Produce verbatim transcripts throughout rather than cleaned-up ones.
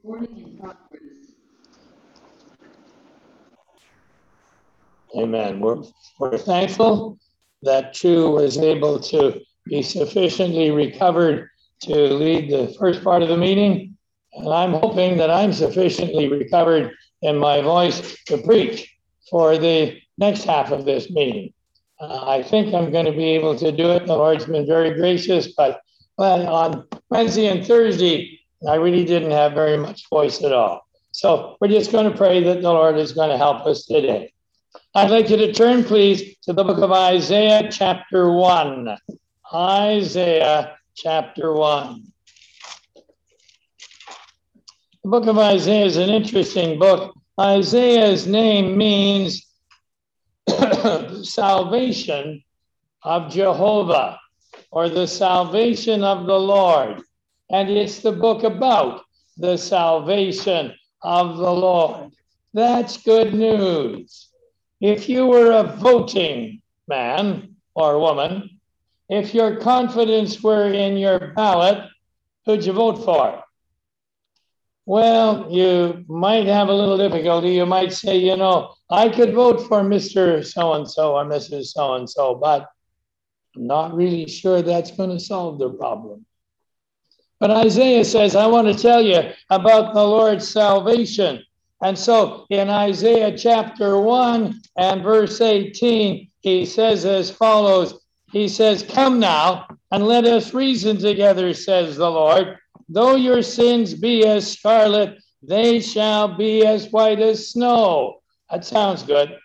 Amen. We're, we're thankful that Chu was able to be sufficiently recovered to lead the first part of the meeting. And I'm hoping that I'm sufficiently recovered in my voice to preach for the next half of this meeting. Uh, I think I'm going to be able to do it. The Lord's been very gracious, but well, on Wednesday and Thursday, I really didn't have very much voice at all. So we're just going to pray that the Lord is going to help us today. I'd like you to turn, please, to the book of Isaiah, chapter one. Isaiah, chapter one. The book of Isaiah is an interesting book. Isaiah's name means salvation of Jehovah, or the salvation of the Lord. And it's the book about the salvation of the Lord. That's good news. If you were a voting man or woman, if your confidence were in your ballot, who'd you vote for? Well, you might have a little difficulty. You might say, you know, I could vote for Mister So-and-so or Missus So-and-so, but I'm not really sure that's going to solve the problem. But Isaiah says, I want to tell you about the Lord's salvation. And so in Isaiah chapter one and verse eighteen, he says as follows. He says, come now and let us reason together, says the Lord. Though your sins be as scarlet, they shall be as white as snow. That sounds good.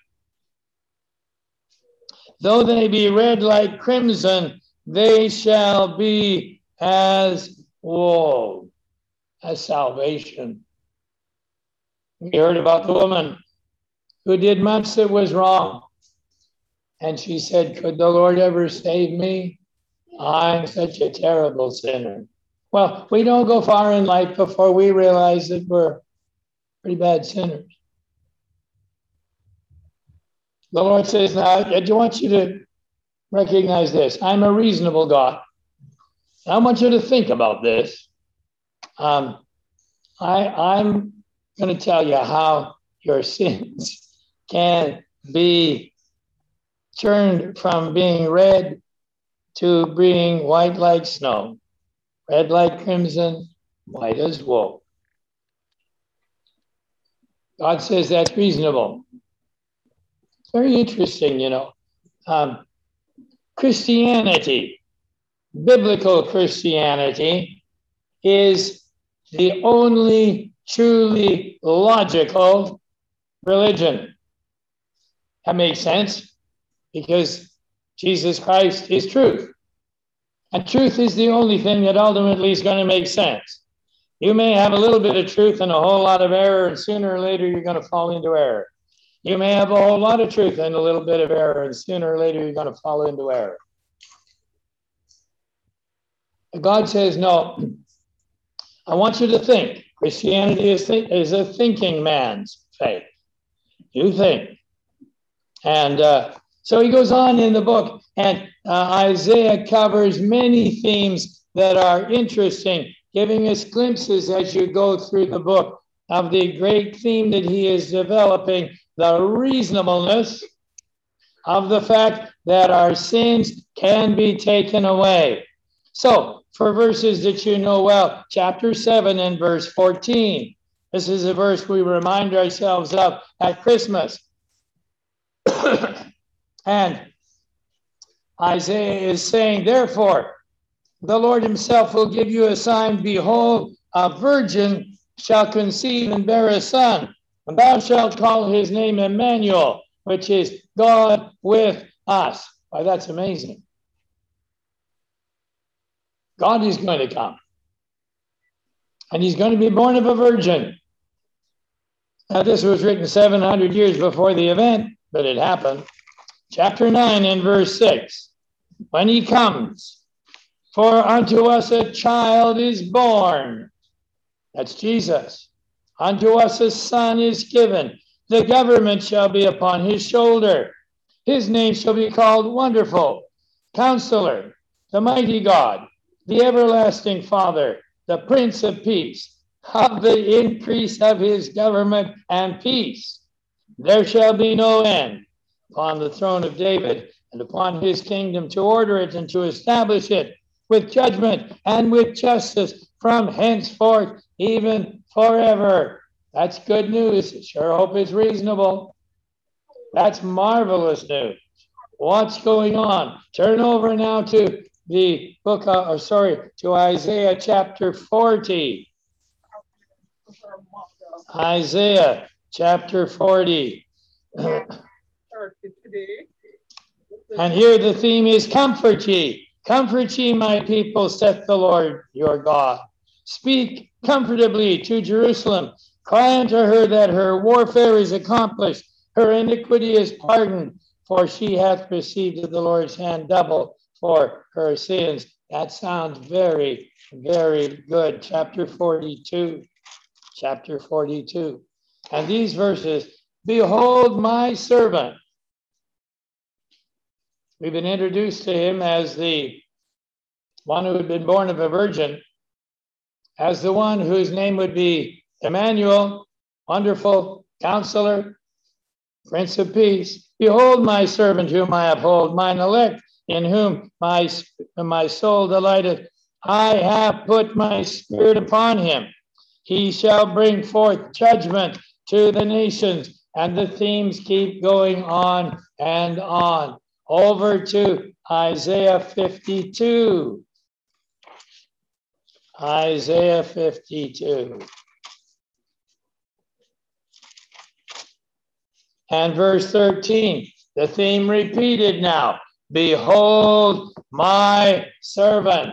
Though they be red like crimson, they shall be as wool, as salvation. We heard about the woman who did much that was wrong. And she said, could the Lord ever save me? I'm such a terrible sinner. Well, we don't go far in life before we realize that we're pretty bad sinners. The Lord says, now, I want you to recognize this. I'm a reasonable God. I want you to think about this. Um, I, I'm going to tell you how your sins can be turned from being red to being white like snow. Red like crimson, white as wool. God says that's reasonable. It's very interesting, you know. Um, Christianity, biblical Christianity, is the only truly logical religion. That makes sense because Jesus Christ is truth. And truth is the only thing that ultimately is going to make sense. You may have a little bit of truth and a whole lot of error, and sooner or later you're going to fall into error. You may have a whole lot of truth and a little bit of error, and sooner or later you're going to fall into error. God says, no, I want you to think. Christianity is, th- is a thinking man's faith. You think. And uh, so he goes on in the book, and uh, Isaiah covers many themes that are interesting, giving us glimpses as you go through the book of the great theme that he is developing, the reasonableness of the fact that our sins can be taken away. So, for verses that you know well, chapter seven and verse fourteen. This is a verse we remind ourselves of at Christmas. And Isaiah is saying, therefore, the Lord himself will give you a sign. Behold, a virgin shall conceive and bear a son, and thou shalt call his name Emmanuel, which is God with us. Why, that's amazing. God is going to come. And he's going to be born of a virgin. Now, this was written seven hundred years before the event, but it happened. Chapter nine and verse six. When he comes, for unto us a child is born. That's Jesus. Unto us a son is given. The government shall be upon his shoulder. His name shall be called Wonderful, Counselor, the Mighty God, the Everlasting Father, the Prince of Peace. of the increase of his government and peace. There shall be no end upon the throne of David and upon his kingdom, to order it and to establish it with judgment and with justice from henceforth, even forever. That's good news. Sure hope it's reasonable. That's marvelous news. What's going on? Turn over now to the book, of, or sorry, to Isaiah chapter forty. Isaiah chapter forty. And here the theme is comfort ye. Comfort ye, my people, saith the Lord your God. Speak comfortably to Jerusalem. Cry unto her that her warfare is accomplished. Her iniquity is pardoned, for she hath received of the Lord's hand double for her sins. That sounds very, very good. Chapter forty-two. Chapter forty-two. And these verses, behold my servant. We've been introduced to him as the one who had been born of a virgin, as the one whose name would be Emmanuel, Wonderful Counselor, Prince of Peace. Behold my servant whom I uphold, mine elect, in whom my, my soul delighteth. I have put my spirit upon him. He shall bring forth judgment to the nations. And the themes keep going on and on. Over to Isaiah fifty-two. Isaiah fifty-two. And verse thirteen, the theme repeated now. Behold my servant.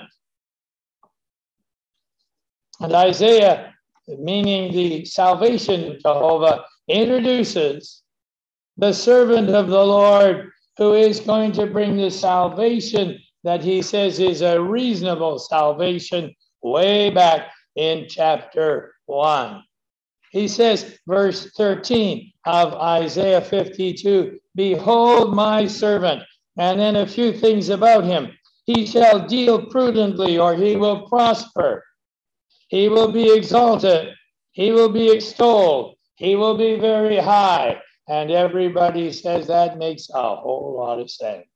And Isaiah, meaning the salvation of Jehovah, introduces the servant of the Lord who is going to bring the salvation that he says is a reasonable salvation way back in chapter one. He says, verse thirteen of Isaiah fifty-two, behold my servant, and then a few things about him. He shall deal prudently, or he will prosper. He will be exalted. He will be extolled. He will be very high. And everybody says that makes a whole lot of sense.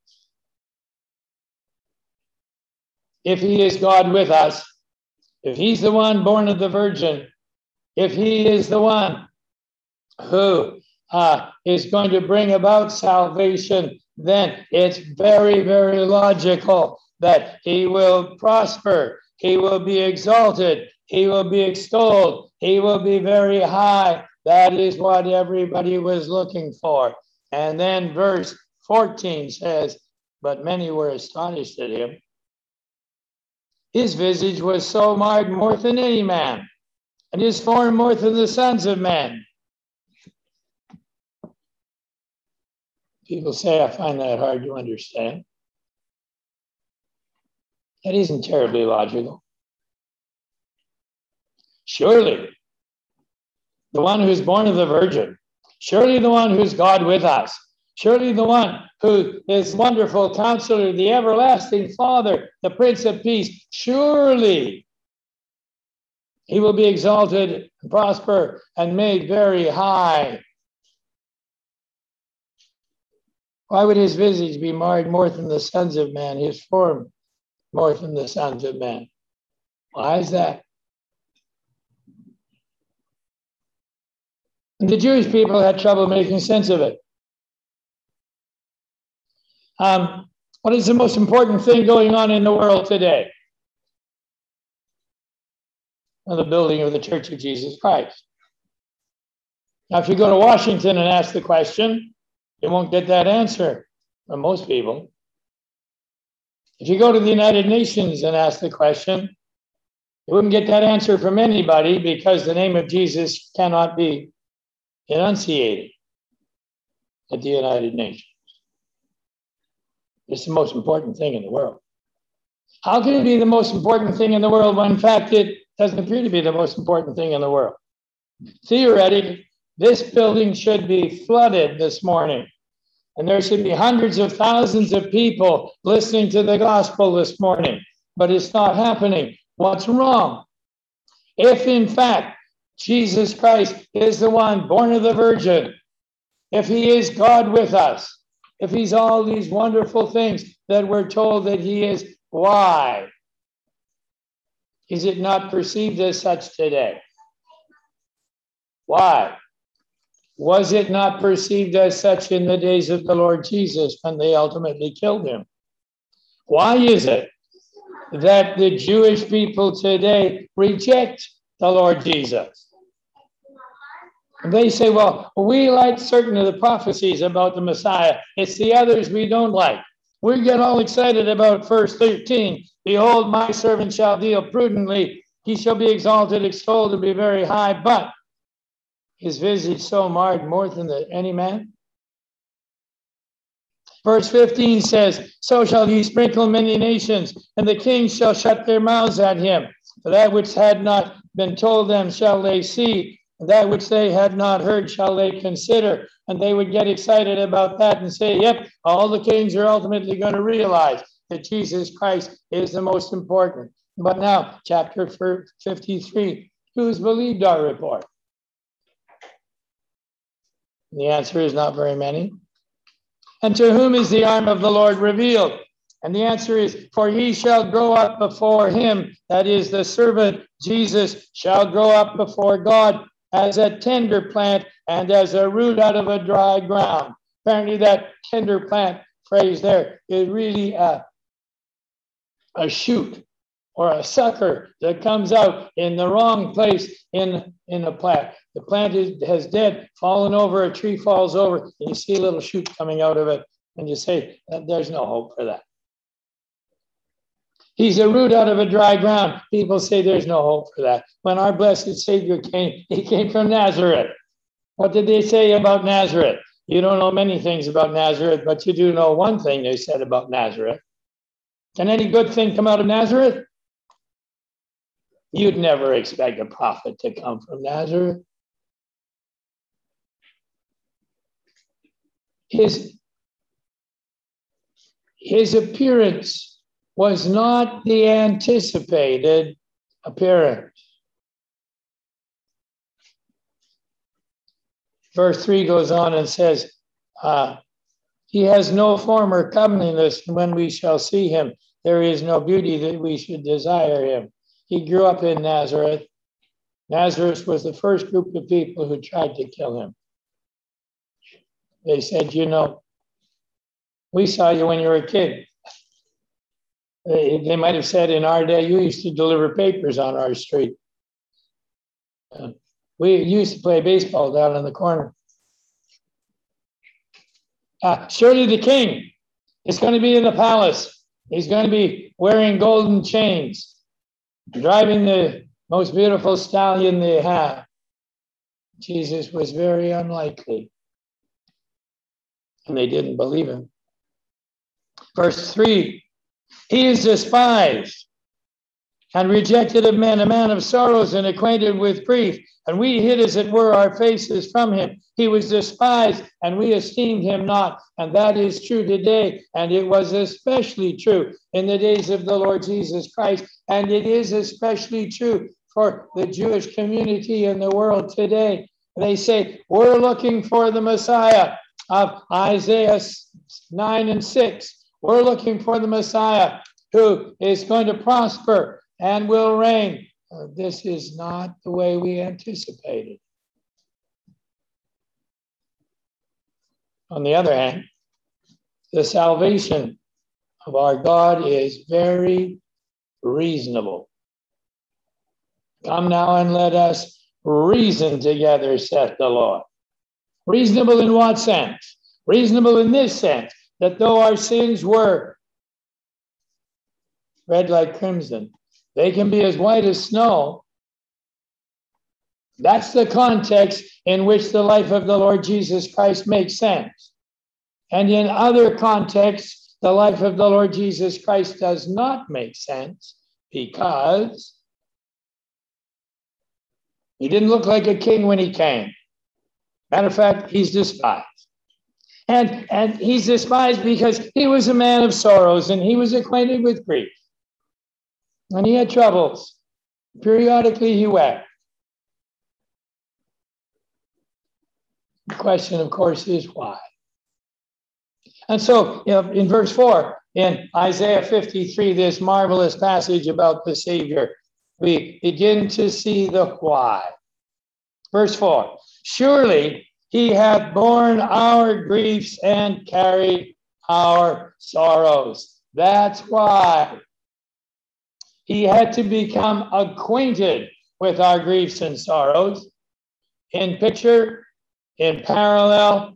If he is God with us, if he's the one born of the Virgin, if he is the one who uh, is going to bring about salvation, then it's very, very logical that he will prosper. He will be exalted. He will be extolled. He will be very high. That is what everybody was looking for. And then verse fourteen says, but many were astonished at him. His visage was so marred more than any man, and his form more than the sons of men. People say, I find that hard to understand. That isn't terribly logical. Surely, the one who's born of the Virgin, surely the one who's God with us, surely the one who is Wonderful Counselor, the Everlasting Father, the Prince of Peace, surely he will be exalted and prosper and made very high. Why would his visage be marred more than the sons of men, his form more than the sons of men? Why is that? And the Jewish people had trouble making sense of it. Um, what is the most important thing going on in the world today? Well, the building of the Church of Jesus Christ. Now, if you go to Washington and ask the question, you won't get that answer from most people. If you go to the United Nations and ask the question, you wouldn't get that answer from anybody because the name of Jesus cannot be enunciated at the United Nations. It's the most important thing in the world. How can it be the most important thing in the world when, in fact, it doesn't appear to be the most important thing in the world? Theoretically, this building should be flooded this morning, and there should be hundreds of thousands of people listening to the gospel this morning, but it's not happening. What's wrong? If in fact Jesus Christ is the one born of the Virgin, if he is God with us, if he's all these wonderful things that we're told that he is, why is it not perceived as such today? Why was it not perceived as such in the days of the Lord Jesus when they ultimately killed him? Why is it that the Jewish people today reject the Lord Jesus? They say, well, we like certain of the prophecies about the Messiah. It's the others we don't like. We get all excited about verse thirteen. Behold, my servant shall deal prudently. He shall be exalted, extolled, and be very high. But his visage so marred more than the, any man. Verse fifteen says, so shall he sprinkle many nations, and the kings shall shut their mouths at him. For that which had not been told them shall they see, and that which they had not heard shall they consider. And they would get excited about that and say, yep, all the kings are ultimately going to realize that Jesus Christ is the most important. But now, chapter fifty-three, who's believed our report? And the answer is not very many. And to whom is the arm of the Lord revealed? And the answer is, for he shall grow up before him, that is, the servant Jesus shall grow up before God as a tender plant and as a root out of a dry ground. Apparently that tender plant phrase there is really a, a shoot or a sucker that comes out in the wrong place in, in a plant. The plant is, has dead, fallen over, a tree falls over, and you see a little shoot coming out of it, and you say, there's no hope for that. He's a root out of a dry ground. People say there's no hope for that. When our blessed Savior came, he came from Nazareth. What did they say about Nazareth? You don't know many things about Nazareth, but you do know one thing they said about Nazareth. Can any good thing come out of Nazareth? You'd never expect a prophet to come from Nazareth. His, his appearance was not the anticipated appearance. Verse three goes on and says, uh, he has no form or comeliness, and when we shall see him, there is no beauty that we should desire him. He grew up in Nazareth. Nazareth was the first group of people who tried to kill him. They said, you know, we saw you when you were a kid. They, they might have said in our day, you used to deliver papers on our street. Uh, we used to play baseball down in the corner. Uh, surely the king is going to be in the palace. He's going to be wearing golden chains, driving the most beautiful stallion they have. Jesus was very unlikely. And they didn't believe him. Verse three, he is despised and rejected of men, a man of sorrows and acquainted with grief. And we hid, as it were, our faces from him. He was despised, and we esteemed him not. And that is true today. And it was especially true in the days of the Lord Jesus Christ. And it is especially true for the Jewish community in the world today. They say, we're looking for the Messiah of Isaiah nine and six. We're looking for the Messiah who is going to prosper and will reign. Uh, this is not the way we anticipated. On the other hand, the salvation of our God is very reasonable. Come now and let us reason together, saith the Lord. Reasonable in what sense? Reasonable in this sense, that though our sins were red like crimson, they can be as white as snow. That's the context in which the life of the Lord Jesus Christ makes sense. And in other contexts, the life of the Lord Jesus Christ does not make sense because he didn't look like a king when he came. Matter of fact, he's despised. And, and he's despised because he was a man of sorrows and he was acquainted with grief. And he had troubles. Periodically he wept. The question, of course, is why? And so, you know, in verse four, in Isaiah fifty-three, this marvelous passage about the Savior, we begin to see the why. Verse four, surely he hath borne our griefs and carried our sorrows. That's why he had to become acquainted with our griefs and sorrows in picture, in parallel,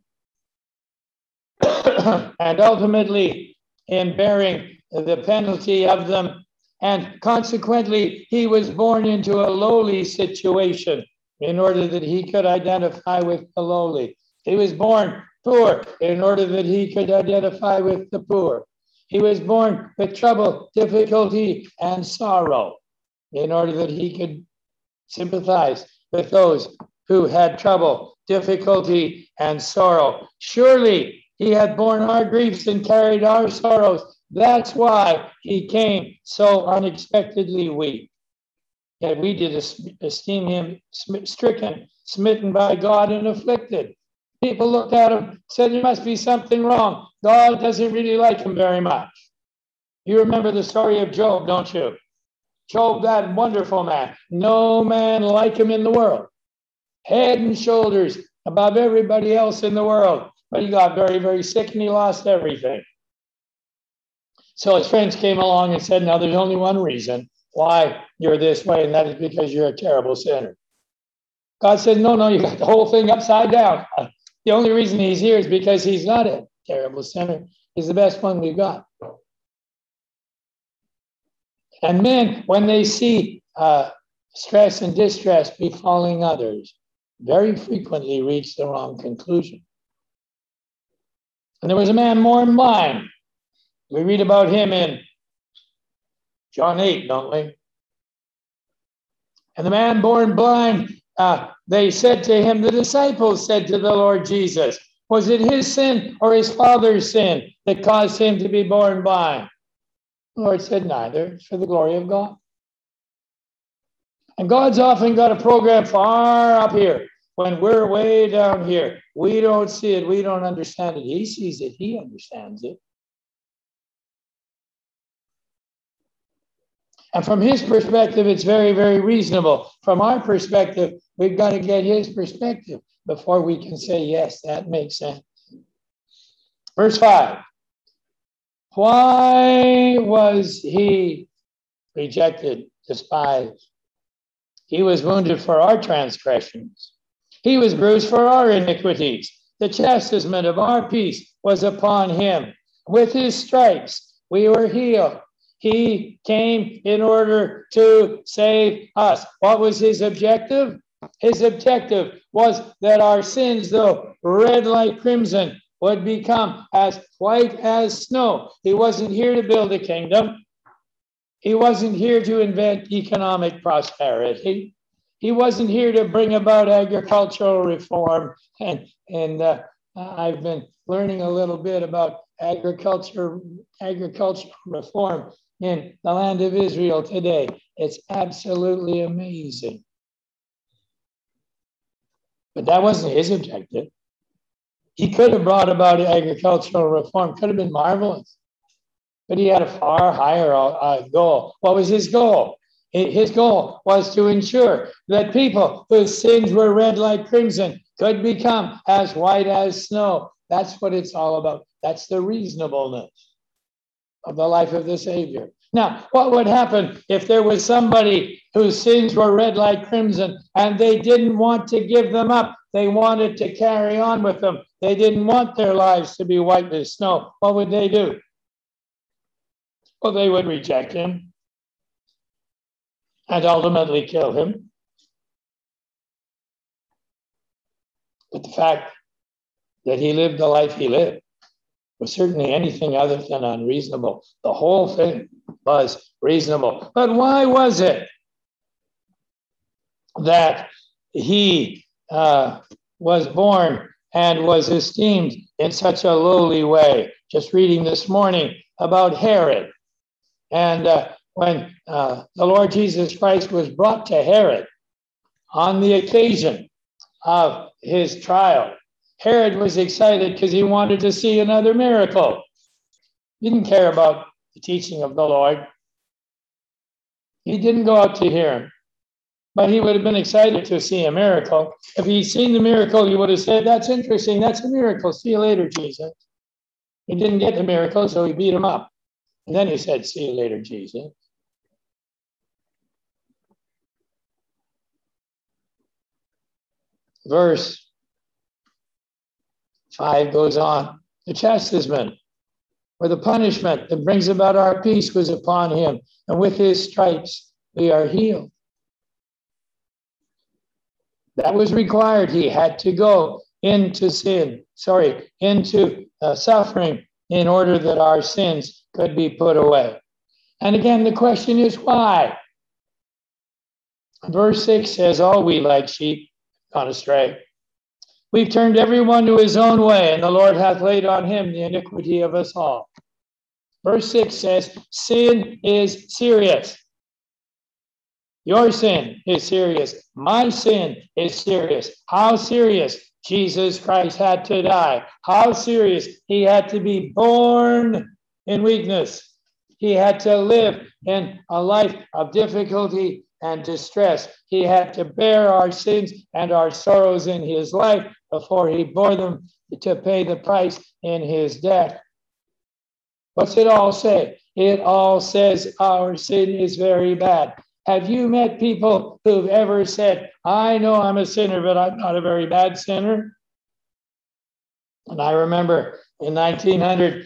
and ultimately in bearing the penalty of them. And consequently, he was born into a lowly situation in order that he could identify with the lowly. He was born poor in order that he could identify with the poor. He was born with trouble, difficulty, and sorrow in order that he could sympathize with those who had trouble, difficulty, and sorrow. Surely he had borne our griefs and carried our sorrows. That's why he came so unexpectedly weak. Yet we did esteem him stricken, smitten by God, and afflicted. People looked at him, said there must be something wrong. God doesn't really like him very much. You remember the story of Job, don't you? Job, that wonderful man. No man like him in the world. Head and shoulders above everybody else in the world. But he got very, very sick and he lost everything. So his friends came along and said, now there's only one reason why you're this way, and that is because you're a terrible sinner. God said, no, no, you got the whole thing upside down. The only reason he's here is because he's not a terrible sinner. He's the best one we've got. And men, when they see uh, stress and distress befalling others, very frequently reach the wrong conclusion. And there was a man born blind. We read about him in John eight, don't we? And the man born blind, uh, they said to him, the disciples said to the Lord Jesus, was it his sin or his father's sin that caused him to be born blind? The Lord said, neither. It's for the glory of God. And God's often got a program far up here. When we're way down here, we don't see it. We don't understand it. He sees it. He understands it. And from his perspective, it's very, very reasonable. From our perspective, we've got to get his perspective before we can say, yes, that makes sense. Verse five. Why was he rejected, despised? He was wounded for our transgressions. He was bruised for our iniquities. The chastisement of our peace was upon him. With his stripes, we were healed. He came in order to save us. What was his objective? His objective was that our sins, though red like crimson, would become as white as snow. He wasn't here to build a kingdom. He wasn't here to invent economic prosperity. He wasn't here to bring about agricultural reform. And, and uh, I've been learning a little bit about agriculture, agricultural reform in the land of Israel today. It's absolutely amazing. But that wasn't his objective. He could have brought about agricultural reform, could have been marvelous. But he had a far higher uh, goal. What was his goal? His goal was to ensure that people whose sins were red like crimson could become as white as snow. That's what it's all about. That's the reasonableness of the life of the Savior. Now, what would happen if there was somebody whose sins were red like crimson and they didn't want to give them up? They wanted to carry on with them. They didn't want their lives to be white as snow. What would they do? Well, they would reject him and ultimately kill him. But the fact that he lived the life he lived was certainly anything other than unreasonable. The whole thing was reasonable. But why was it that he uh, was born and was esteemed in such a lowly way? Just reading this morning about Herod. And uh, when uh, the Lord Jesus Christ was brought to Herod on the occasion of his trial, Herod was excited because he wanted to see another miracle. He didn't care about the teaching of the Lord. He didn't go out to hear him, but he would have been excited to see a miracle. If he'd seen the miracle, he would have said, that's interesting. That's a miracle. See you later, Jesus. He didn't get the miracle, so he beat him up. And then he said, see you later, Jesus. Verse five goes on. The chastisement or the punishment that brings about our peace was upon him, and with his stripes we are healed. That was required. He had to go into sin, sorry, into uh, suffering in order that our sins could be put away. And again, the question is why? Verse six says, all we like sheep gone astray. We've turned everyone to his own way, and the Lord hath laid on him the iniquity of us all. Verse six says, sin is serious. Your sin is serious. My sin is serious. How serious? Jesus Christ had to die. How serious? He had to be born in weakness. He had to live in a life of difficulty and distress. He had to bear our sins and our sorrows in his life before he bore them to pay the price in his death. What's it all say? It all says our sin is very bad. Have you met people who've ever said, I know I'm a sinner, but I'm not a very bad sinner? And I remember in nineteen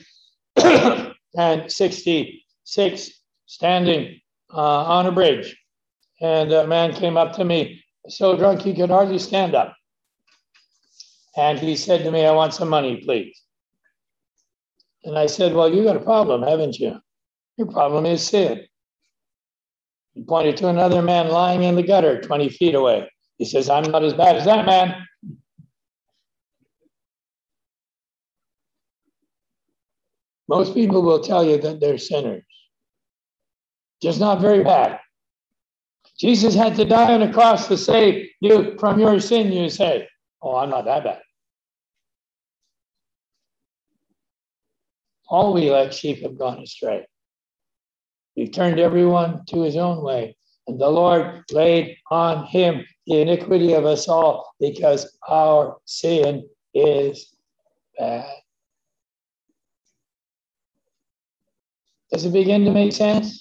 sixty-six standing uh, on a bridge, and a man came up to me, so drunk he could hardly stand up. And he said to me, I want some money, please. And I said, well, you got a problem, haven't you? Your problem is sin. He pointed to another man lying in the gutter twenty feet away. He says, I'm not as bad as that man. Most people will tell you that they're sinners, just not very bad. Jesus had to die on a cross to save you from your sin, you say. Oh, I'm not that bad. All we like sheep have gone astray. He turned everyone to his own way, and the Lord laid on him the iniquity of us all because our sin is bad. Does it begin to make sense?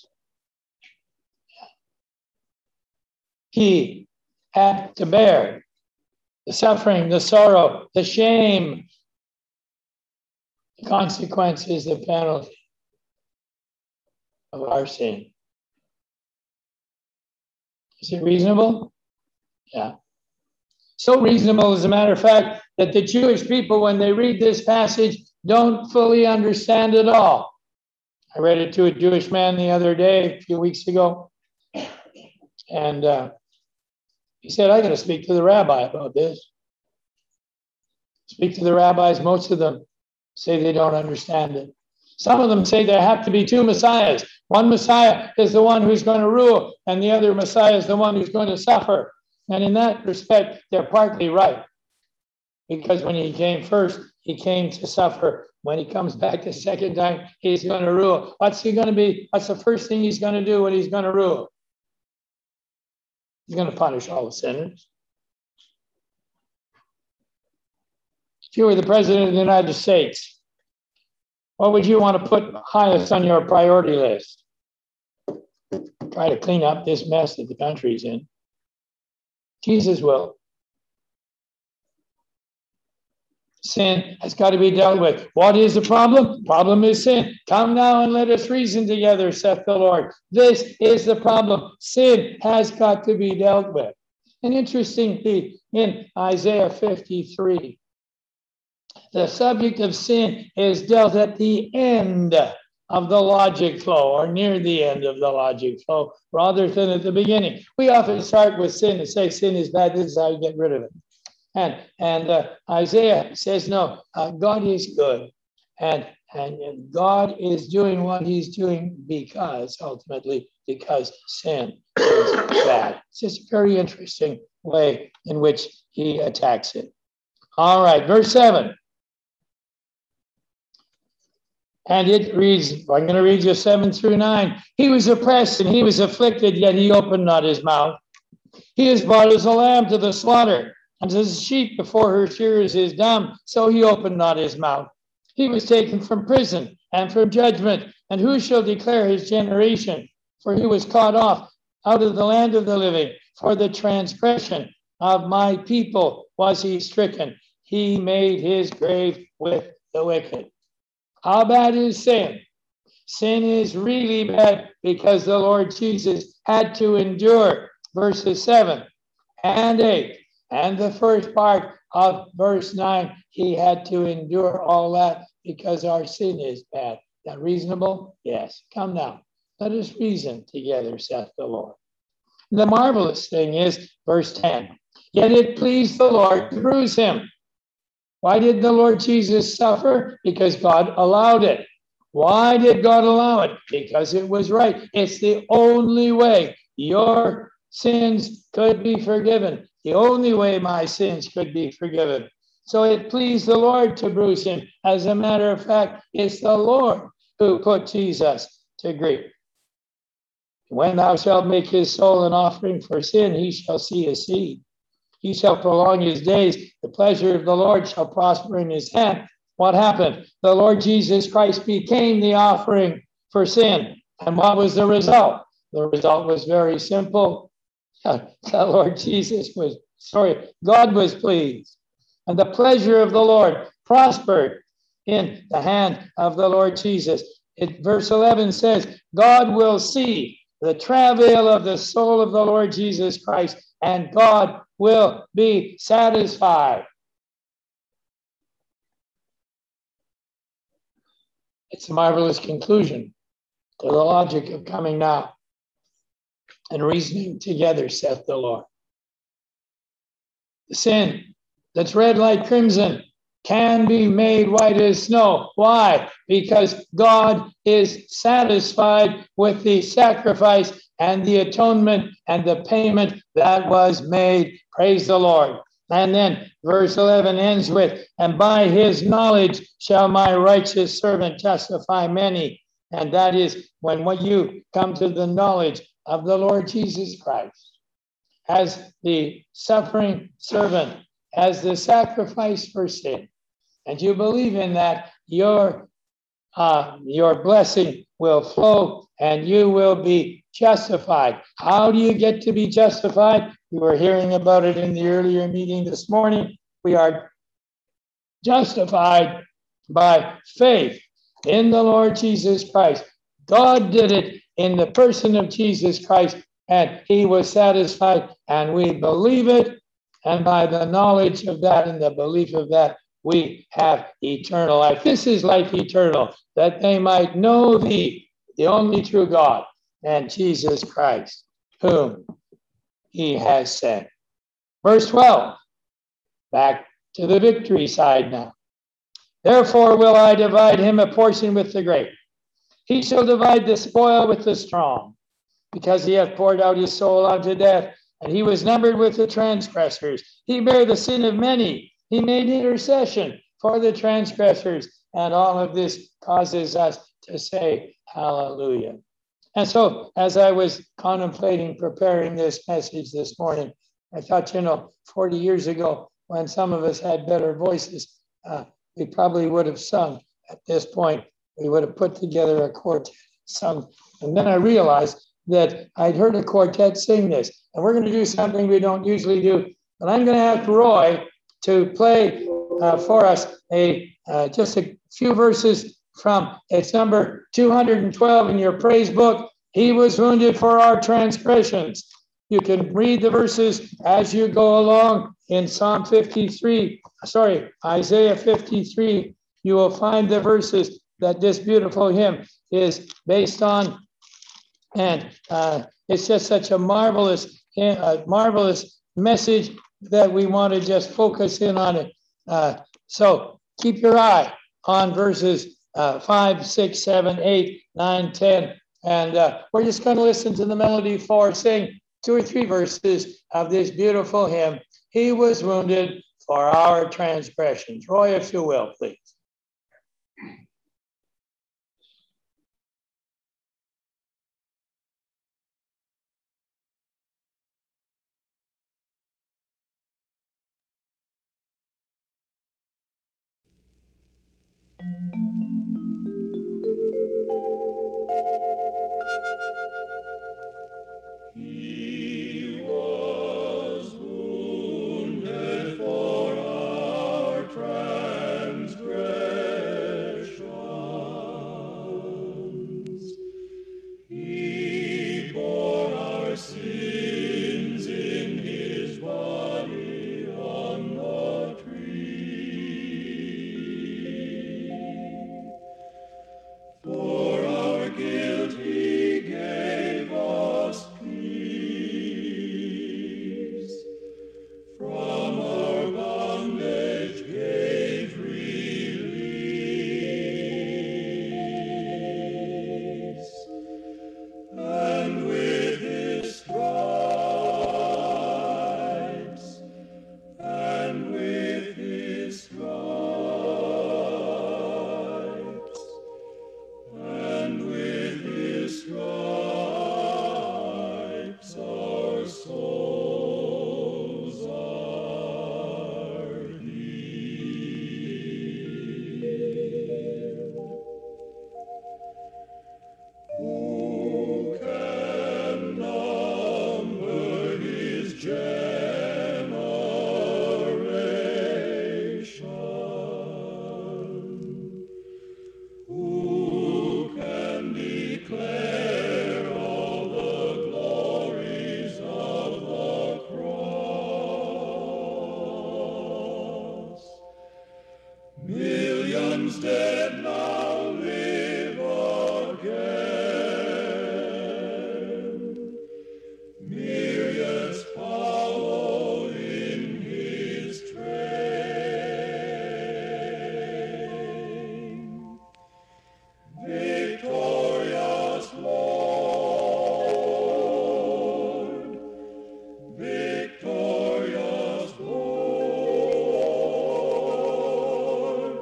He had to bear the suffering, the sorrow, the shame, the consequences, the penalty of our sin. Is it reasonable? Yeah. So reasonable, as a matter of fact, that the Jewish people, when they read this passage, don't fully understand it all. I read it to a Jewish man the other day, a few weeks ago, and uh, he said, I got to speak to the rabbi about this. Speak to the rabbis. Most of them say they don't understand it. Some of them say there have to be two messiahs. One messiah is the one who's going to rule, and the other messiah is the one who's going to suffer. And in that respect, they're partly right. Because when he came first, he came to suffer. When he comes back the second time, he's going to rule. What's he going to be? What's the first thing he's going to do when he's going to rule? He's going to punish all the sinners. If you were the president of the United States, what would you want to put highest on your priority list? Try to clean up this mess that the country's in. Jesus will. Sin has got to be dealt with. What is the problem? Problem is sin. Come now and let us reason together, saith the Lord. This is the problem. Sin has got to be dealt with. And interestingly, in Isaiah fifty-three, the subject of sin is dealt at the end of the logic flow, or near the end of the logic flow, rather than at the beginning. We often start with sin and say sin is bad. This is how you get rid of it. And, and uh, Isaiah says, no, uh, God is good. And, and, and God is doing what he's doing because ultimately because sin is bad. It's just a very interesting way in which he attacks it. All right, verse seven. And it reads, I'm going to read you seven through nine. He was oppressed and he was afflicted, yet he opened not his mouth. He is brought as a lamb to the slaughter, and as a sheep before her shearers is dumb, so he opened not his mouth. He was taken from prison and from judgment, and who shall declare his generation? For he was cut off out of the land of the living. For the transgression of my people was he stricken. He made his grave with the wicked. How bad is sin? Sin is really bad because the Lord Jesus had to endure verses seven and eight. And the first part of verse nine, he had to endure all that because our sin is bad. Is that reasonable? Yes. Come now. Let us reason together, saith the Lord. The marvelous thing is verse ten. Yet it pleased the Lord to bruise him. Why did the Lord Jesus suffer? Because God allowed it. Why did God allow it? Because it was right. It's the only way your sins could be forgiven. The only way my sins could be forgiven. So it pleased the Lord to bruise him. As a matter of fact, it's the Lord who put Jesus to grief. When thou shalt make his soul an offering for sin, he shall see his seed. He shall prolong his days. The pleasure of the Lord shall prosper in his hand. What happened? The Lord Jesus Christ became the offering for sin. And what was the result? The result was very simple. The Lord Jesus was, sorry, God was pleased. And the pleasure of the Lord prospered in the hand of the Lord Jesus. It, verse eleven says, God will see the travail of the soul of the Lord Jesus Christ, and God will be satisfied. It's a marvelous conclusion to the logic of coming now and reasoning together, saith the Lord. The sin that's red like crimson can be made white as snow. Why? Because God is satisfied with the sacrifice and the atonement and the payment that was made. Praise the Lord. And then verse eleven ends with, and by his knowledge shall my righteous servant justify many. And that is when, when you come to the knowledge of the Lord Jesus Christ as the suffering servant, as the sacrifice for sin, and you believe in that, your uh, your blessing will flow and you will be justified. How do you get to be justified? We were hearing about it in the earlier meeting this morning. We are justified by faith in the Lord Jesus Christ. God did it in the person of Jesus Christ, and he was satisfied, and we believe it. And by the knowledge of that and the belief of that, we have eternal life. This is life eternal, that they might know thee, the only true God, and Jesus Christ, whom he has sent. Verse twelve, back to the victory side now. Therefore will I divide him a portion with the great. He shall divide the spoil with the strong, because he hath poured out his soul unto death, and he was numbered with the transgressors. He bare the sin of many. He made intercession for the transgressors. And all of this causes us to say, hallelujah. And so as I was contemplating preparing this message this morning, I thought, you know, forty years ago, when some of us had better voices, uh, we probably would have sung at this point. We would have put together a quartet, sung. And then I realized that I'd heard a quartet sing this. And we're going to do something we don't usually do. But I'm going to ask Roy to play uh, for us a uh, just a few verses from, it's number two hundred twelve in your praise book. He was wounded for our transgressions. You can read the verses as you go along in Psalm fifty-three, sorry, Isaiah fifty-three. You will find the verses that this beautiful hymn is based on. And uh, it's just such a marvelous, uh, marvelous message that we want to just focus in on it. Uh, so keep your eye on verses uh, five, six, seven, eight, nine, ten, And uh, we're just going to listen to the melody for, sing two or three verses of this beautiful hymn. He was wounded for our transgressions. Roy, if you will, please. He was wounded for our transgressions. He bore our sins in his body on the tree. For our guilt he gave us peace. From our bondage gave release. And with his stripes, and with his stripes, and with his stripes our souls are healed. Who can number his generation? Who can declare all the glories of the cross? Millions dead now live again. Myriads follow in his train. Victorious Lord, victorious Lord,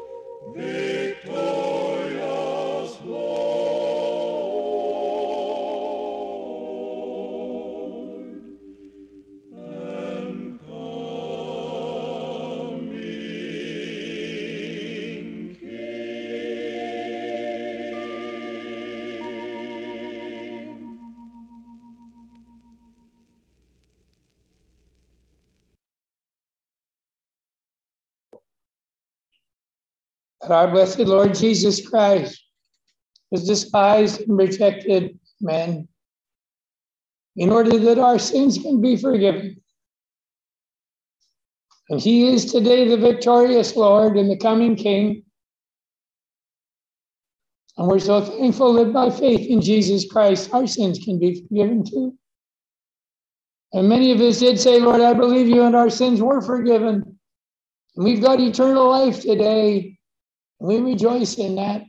victorious Lord, and coming King. That our blessed Lord Jesus Christ was despised and rejected men in order that our sins can be forgiven. And he is today the victorious Lord and the coming King. And we're so thankful that by faith in Jesus Christ, our sins can be forgiven too. And many of us did say, Lord, I believe you, and our sins were forgiven. And we've got eternal life today. And we rejoice in that.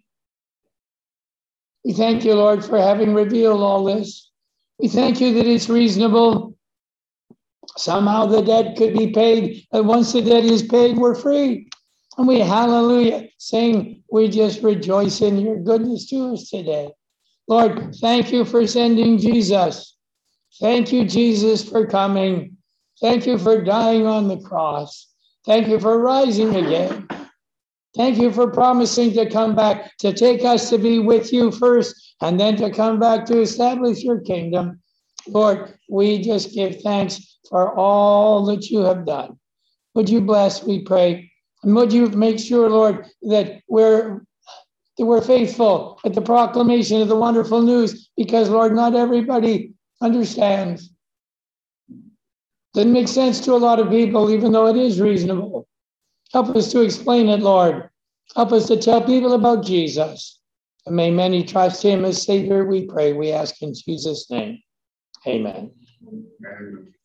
We thank you, Lord, for having revealed all this. We thank you that it's reasonable. Somehow the debt could be paid. And once the debt is paid, we're free. And we, hallelujah, saying we just rejoice in your goodness to us today. Lord, thank you for sending Jesus. Thank you, Jesus, for coming. Thank you for dying on the cross. Thank you for rising again. Thank you for promising to come back, to take us to be with you first, and then to come back to establish your kingdom. Lord, we just give thanks for all that you have done. Would you bless, we pray, and would you make sure, Lord, that we're, that we're faithful at the proclamation of the wonderful news, because, Lord, not everybody understands. Doesn't make sense to a lot of people, even though it is reasonable. Help us to explain it, Lord. Help us to tell people about Jesus. And may many trust him as Savior, we pray. We ask in Jesus' name. Amen. Amen.